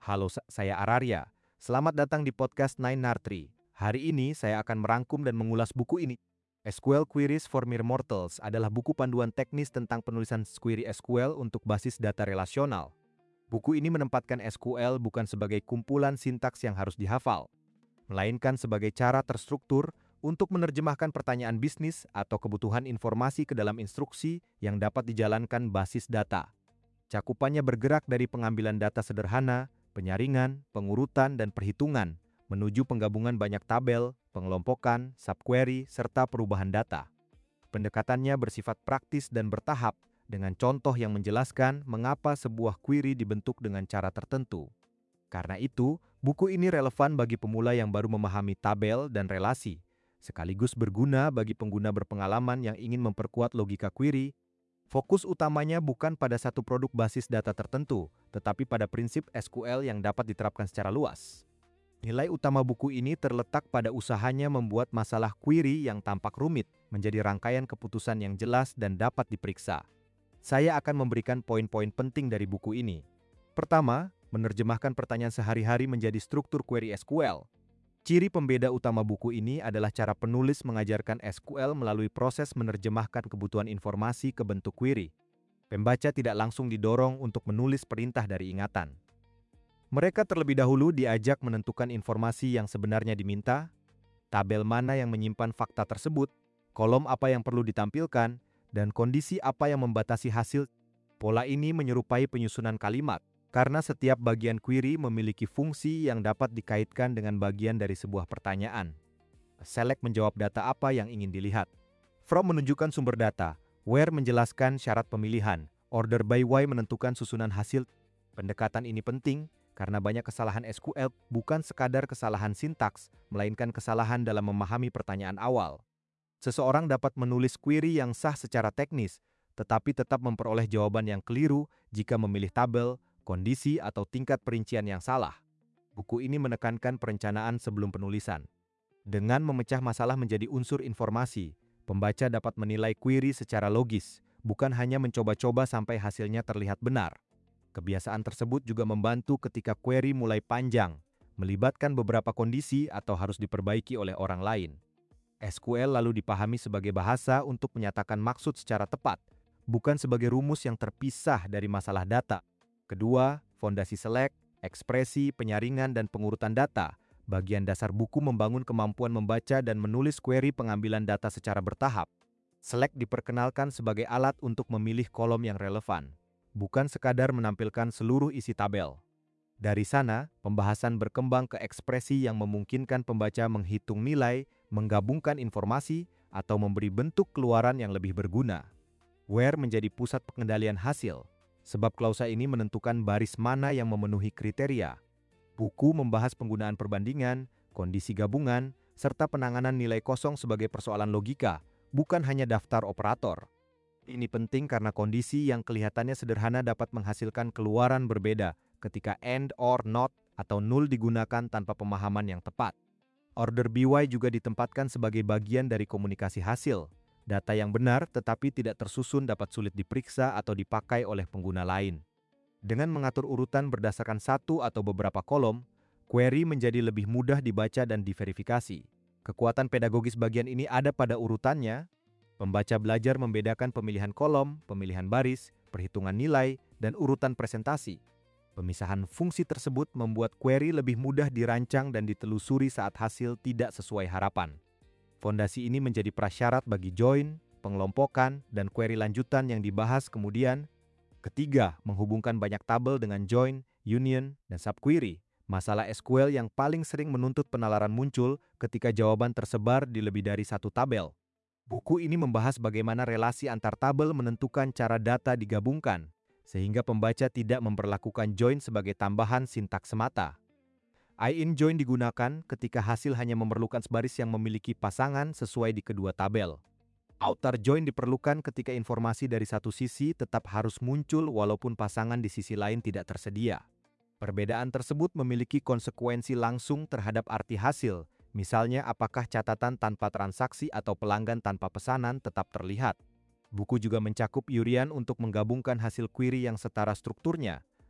Halo, saya Araria. Selamat datang di podcast Nine Nartri. Hari ini saya akan merangkum dan mengulas buku ini. SQL Queries for Mere Mortals adalah buku panduan teknis tentang penulisan query SQL untuk basis data relasional. Buku ini menempatkan SQL bukan sebagai kumpulan sintaks yang harus dihafal, melainkan sebagai cara terstruktur untuk menerjemahkan pertanyaan bisnis atau kebutuhan informasi ke dalam instruksi yang dapat dijalankan basis data. Cakupannya bergerak dari pengambilan data sederhana, penyaringan, pengurutan, dan perhitungan, menuju penggabungan banyak tabel, pengelompokan, subquery, serta perubahan data. Pendekatannya bersifat praktis dan bertahap, dengan contoh yang menjelaskan mengapa sebuah query dibentuk dengan cara tertentu. Karena itu, buku ini relevan bagi pemula yang baru memahami tabel dan relasi, sekaligus berguna bagi pengguna berpengalaman yang ingin memperkuat logika query. Fokus utamanya bukan pada satu produk basis data tertentu, tetapi pada prinsip SQL yang dapat diterapkan secara luas. Nilai utama buku ini terletak pada usahanya membuat masalah query yang tampak rumit menjadi rangkaian keputusan yang jelas dan dapat diperiksa. Saya akan memberikan poin-poin penting dari buku ini. Pertama, menerjemahkan pertanyaan sehari-hari menjadi struktur query SQL. Ciri pembeda utama buku ini adalah cara penulis mengajarkan SQL melalui proses menerjemahkan kebutuhan informasi ke bentuk query. Pembaca tidak langsung didorong untuk menulis perintah dari ingatan. Mereka terlebih dahulu diajak menentukan informasi yang sebenarnya diminta, tabel mana yang menyimpan fakta tersebut, kolom apa yang perlu ditampilkan, dan kondisi apa yang membatasi hasil. Pola ini menyerupai penyusunan kalimat, karena setiap bagian query memiliki fungsi yang dapat dikaitkan dengan bagian dari sebuah pertanyaan. Select menjawab data apa yang ingin dilihat. From menunjukkan sumber data. Where menjelaskan syarat pemilihan. Order by why menentukan susunan hasil. Pendekatan ini penting karena banyak kesalahan SQL bukan sekadar kesalahan sintaks, melainkan kesalahan dalam memahami pertanyaan awal. Seseorang dapat menulis query yang sah secara teknis, tetapi tetap memperoleh jawaban yang keliru jika memilih tabel, kondisi, atau tingkat perincian yang salah. Buku ini menekankan perencanaan sebelum penulisan. Dengan memecah masalah menjadi unsur informasi, pembaca dapat menilai query secara logis, bukan hanya mencoba-coba sampai hasilnya terlihat benar. Kebiasaan tersebut juga membantu ketika query mulai panjang, melibatkan beberapa kondisi atau harus diperbaiki oleh orang lain. SQL lalu dipahami sebagai bahasa untuk menyatakan maksud secara tepat, bukan sebagai rumus yang terpisah dari masalah data. Kedua, fondasi select, ekspresi, penyaringan, dan pengurutan data. Bagian dasar buku membangun kemampuan membaca dan menulis query pengambilan data secara bertahap. Select diperkenalkan sebagai alat untuk memilih kolom yang relevan, bukan sekadar menampilkan seluruh isi tabel. Dari sana, pembahasan berkembang ke ekspresi yang memungkinkan pembaca menghitung nilai, menggabungkan informasi, atau memberi bentuk keluaran yang lebih berguna. Where menjadi pusat pengendalian hasil, sebab klausa ini menentukan baris mana yang memenuhi kriteria. Buku membahas penggunaan perbandingan, kondisi gabungan, serta penanganan nilai kosong sebagai persoalan logika, bukan hanya daftar operator. Ini penting karena kondisi yang kelihatannya sederhana dapat menghasilkan keluaran berbeda ketika and, or, not, atau null digunakan tanpa pemahaman yang tepat. Order by juga ditempatkan sebagai bagian dari komunikasi hasil. Data yang benar tetapi tidak tersusun dapat sulit diperiksa atau dipakai oleh pengguna lain. Dengan mengatur urutan berdasarkan satu atau beberapa kolom, query menjadi lebih mudah dibaca dan diverifikasi. Kekuatan pedagogis bagian ini ada pada urutannya. Pembaca belajar membedakan pemilihan kolom, pemilihan baris, perhitungan nilai, dan urutan presentasi. Pemisahan fungsi tersebut membuat query lebih mudah dirancang dan ditelusuri saat hasil tidak sesuai harapan. Fondasi ini menjadi prasyarat bagi join, pengelompokan, dan query lanjutan yang dibahas kemudian. Ketiga, menghubungkan banyak tabel dengan join, union, dan subquery. Masalah SQL yang paling sering menuntut penalaran muncul ketika jawaban tersebar di lebih dari satu tabel. Buku ini membahas bagaimana relasi antar tabel menentukan cara data digabungkan, sehingga pembaca tidak memperlakukan join sebagai tambahan sintaks semata. In join digunakan ketika hasil hanya memerlukan sebaris yang memiliki pasangan sesuai di kedua tabel. Outer join diperlukan ketika informasi dari satu sisi tetap harus muncul walaupun pasangan di sisi lain tidak tersedia. Perbedaan tersebut memiliki konsekuensi langsung terhadap arti hasil, misalnya apakah catatan tanpa transaksi atau pelanggan tanpa pesanan tetap terlihat. Buku juga mencakup urian untuk menggabungkan hasil query yang setara strukturnya,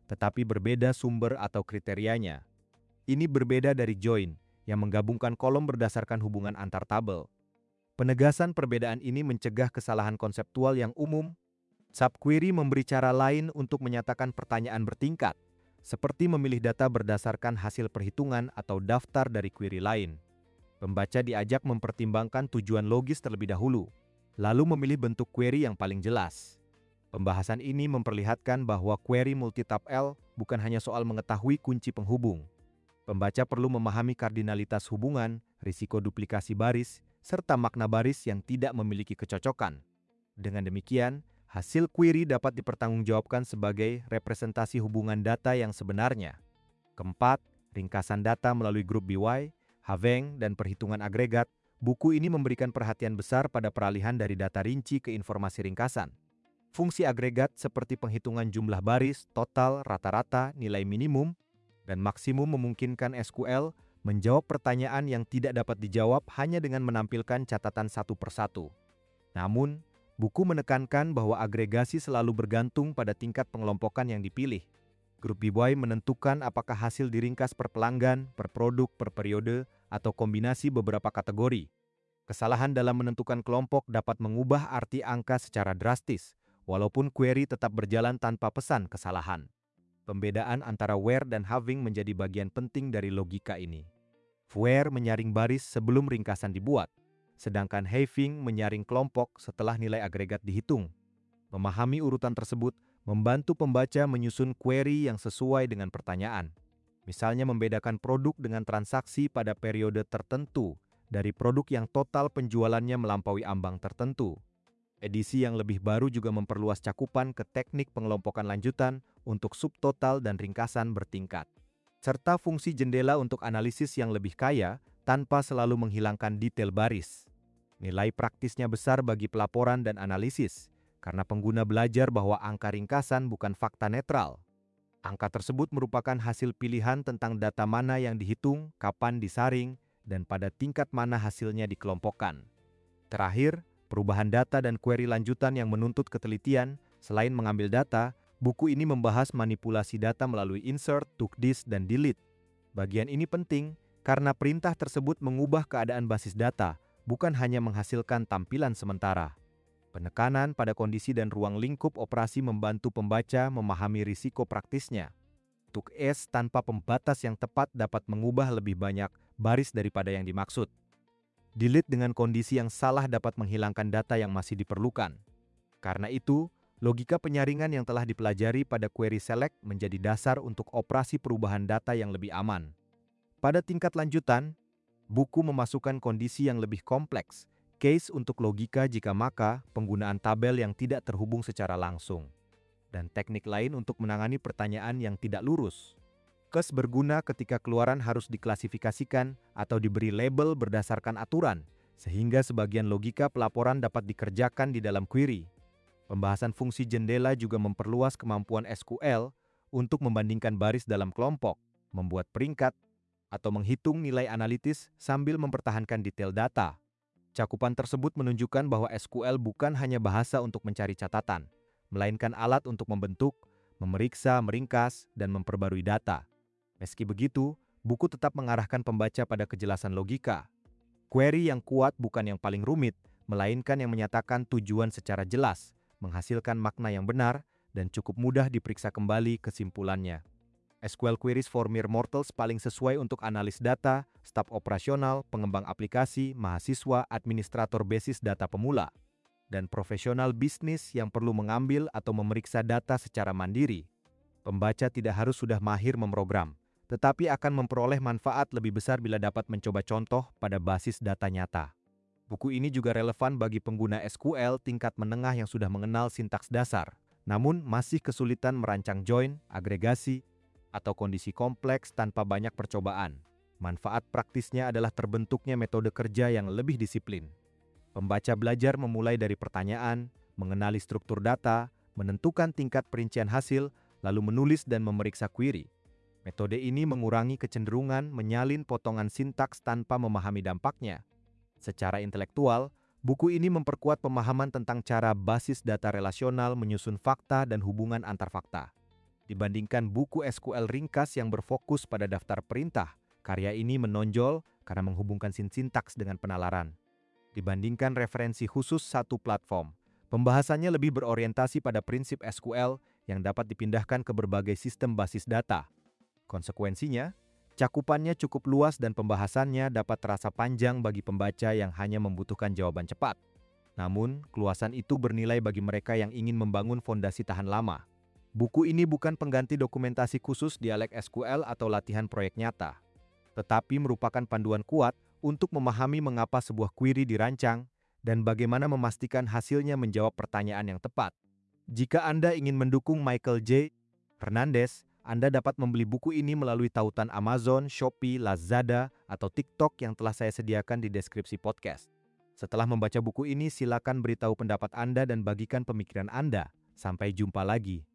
tetapi berbeda sumber atau kriterianya. Ini berbeda dari join, yang menggabungkan kolom berdasarkan hubungan antar tabel. Penegasan perbedaan ini mencegah kesalahan konseptual yang umum. Subquery memberi cara lain untuk menyatakan pertanyaan bertingkat, seperti memilih data berdasarkan hasil perhitungan atau daftar dari query lain. Pembaca diajak mempertimbangkan tujuan logis terlebih dahulu, lalu memilih bentuk query yang paling jelas. Pembahasan ini memperlihatkan bahwa query multitapel bukan hanya soal mengetahui kunci penghubung. Pembaca perlu memahami kardinalitas hubungan, risiko duplikasi baris, serta makna baris yang tidak memiliki kecocokan. Dengan demikian, hasil query dapat dipertanggungjawabkan sebagai representasi hubungan data yang sebenarnya. Keempat, ringkasan data melalui grup BY, Haveng, dan perhitungan agregat. Buku ini memberikan perhatian besar pada peralihan dari data rinci ke informasi ringkasan. Fungsi agregat seperti penghitungan jumlah baris, total, rata-rata, nilai minimum, dan maksimum memungkinkan SQL menjawab pertanyaan yang tidak dapat dijawab hanya dengan menampilkan catatan satu persatu. Namun, buku menekankan bahwa agregasi selalu bergantung pada tingkat pengelompokan yang dipilih. Grup BY menentukan apakah hasil diringkas per pelanggan, per produk, per periode, atau kombinasi beberapa kategori. Kesalahan dalam menentukan kelompok dapat mengubah arti angka secara drastis, walaupun query tetap berjalan tanpa pesan kesalahan. Pembedaan antara where dan having menjadi bagian penting dari logika ini. Where menyaring baris sebelum ringkasan dibuat, sedangkan having menyaring kelompok setelah nilai agregat dihitung. Memahami urutan tersebut membantu pembaca menyusun query yang sesuai dengan pertanyaan. Misalnya membedakan produk dengan transaksi pada periode tertentu dari produk yang total penjualannya melampaui ambang tertentu. Edisi yang lebih baru juga memperluas cakupan ke teknik pengelompokan lanjutan untuk subtotal dan ringkasan bertingkat, serta fungsi jendela untuk analisis yang lebih kaya tanpa selalu menghilangkan detail baris. Nilai praktisnya besar bagi pelaporan dan analisis, karena pengguna belajar bahwa angka ringkasan bukan fakta netral. Angka tersebut merupakan hasil pilihan tentang data mana yang dihitung, kapan disaring, dan pada tingkat mana hasilnya dikelompokkan. Terakhir, perubahan data dan query lanjutan yang menuntut ketelitian. Selain mengambil data, buku ini membahas manipulasi data melalui insert, took this, dan delete. Bagian ini penting karena perintah tersebut mengubah keadaan basis data, bukan hanya menghasilkan tampilan sementara. Penekanan pada kondisi dan ruang lingkup operasi membantu pembaca memahami risiko praktisnya. Took as tanpa pembatas yang tepat dapat mengubah lebih banyak baris daripada yang dimaksud. Delete dengan kondisi yang salah dapat menghilangkan data yang masih diperlukan. Karena itu, logika penyaringan yang telah dipelajari pada query select menjadi dasar untuk operasi perubahan data yang lebih aman. Pada tingkat lanjutan, buku memasukkan kondisi yang lebih kompleks, case untuk logika jika maka, penggunaan tabel yang tidak terhubung secara langsung, dan teknik lain untuk menangani pertanyaan yang tidak lurus. Case berguna ketika keluaran harus diklasifikasikan atau diberi label berdasarkan aturan, sehingga sebagian logika pelaporan dapat dikerjakan di dalam query. Pembahasan fungsi jendela juga memperluas kemampuan SQL untuk membandingkan baris dalam kelompok, membuat peringkat, atau menghitung nilai analitis sambil mempertahankan detail data. Cakupan tersebut menunjukkan bahwa SQL bukan hanya bahasa untuk mencari catatan, melainkan alat untuk membentuk, memeriksa, meringkas, dan memperbarui data. Meski begitu, buku tetap mengarahkan pembaca pada kejelasan logika. Query yang kuat bukan yang paling rumit, melainkan yang menyatakan tujuan secara jelas, menghasilkan makna yang benar, dan cukup mudah diperiksa kembali kesimpulannya. SQL Queries for Mere Mortals paling sesuai untuk analis data, staf operasional, pengembang aplikasi, mahasiswa, administrator basis data pemula, dan profesional bisnis yang perlu mengambil atau memeriksa data secara mandiri. Pembaca tidak harus sudah mahir memprogram, tetapi akan memperoleh manfaat lebih besar bila dapat mencoba contoh pada basis data nyata. Buku ini juga relevan bagi pengguna SQL tingkat menengah yang sudah mengenal sintaks dasar, namun masih kesulitan merancang join, agregasi, atau kondisi kompleks tanpa banyak percobaan. Manfaat praktisnya adalah terbentuknya metode kerja yang lebih disiplin. Pembaca belajar memulai dari pertanyaan, mengenali struktur data, menentukan tingkat perincian hasil, lalu menulis dan memeriksa query. Metode ini mengurangi kecenderungan menyalin potongan sintaks tanpa memahami dampaknya. Secara intelektual, buku ini memperkuat pemahaman tentang cara basis data relasional menyusun fakta dan hubungan antar fakta. Dibandingkan buku SQL ringkas yang berfokus pada daftar perintah, karya ini menonjol karena menghubungkan sintaks dengan penalaran. Dibandingkan referensi khusus satu platform, pembahasannya lebih berorientasi pada prinsip SQL yang dapat dipindahkan ke berbagai sistem basis data. Konsekuensinya, cakupannya cukup luas dan pembahasannya dapat terasa panjang bagi pembaca yang hanya membutuhkan jawaban cepat. Namun, keluasan itu bernilai bagi mereka yang ingin membangun fondasi tahan lama. Buku ini bukan pengganti dokumentasi khusus dialek SQL atau latihan proyek nyata, tetapi merupakan panduan kuat untuk memahami mengapa sebuah query dirancang dan bagaimana memastikan hasilnya menjawab pertanyaan yang tepat. Jika Anda ingin mendukung Michael J. Hernandez, Anda dapat membeli buku ini melalui tautan Amazon, Shopee, Lazada, atau TikTok yang telah saya sediakan di deskripsi podcast. Setelah membaca buku ini, silakan beritahu pendapat Anda dan bagikan pemikiran Anda. Sampai jumpa lagi.